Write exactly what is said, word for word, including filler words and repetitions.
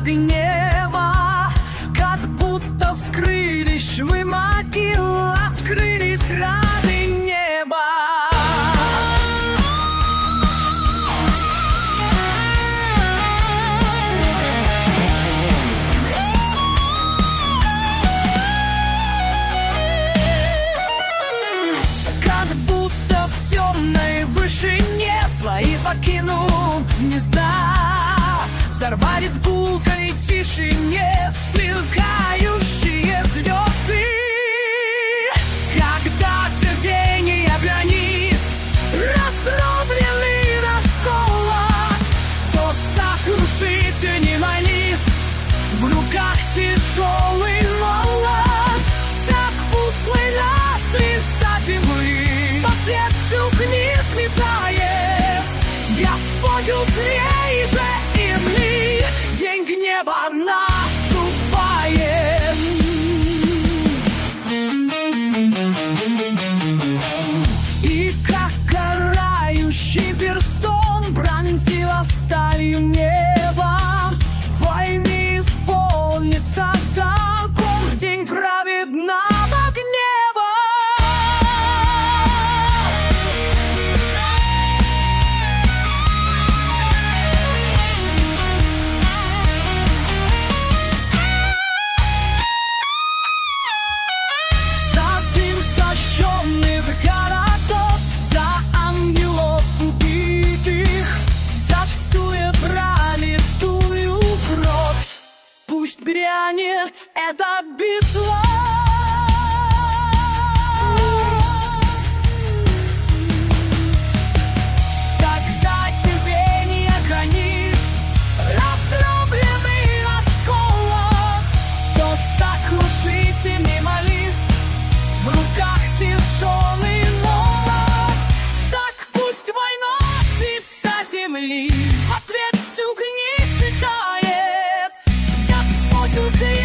гнева, как будто вскрылись швы могил, открылись раны неба. Как будто в темной вышине свои покинул гнезда, взорвались гулкой тишине сверкающие звезды. Когда терпение гранит раздробленный расколот, то сокрушительный молит в руках тяжелый молот. Так пусть война с лица земли потечук не сметает. Господь узрей же земли, день гнева наступает. И как карающий перстом пронзила сталью небо, войны исполнится закон, в день праведного гнева. Городов, за ангелов убитых, за всю пролитую кровь, пусть грянет эта битва. Когда терпение гранит раздробленный расколот, то сокрушительный молит в руках тяжелый молот. Так пусть войносится земли, ответ сук не считает. Господь узрит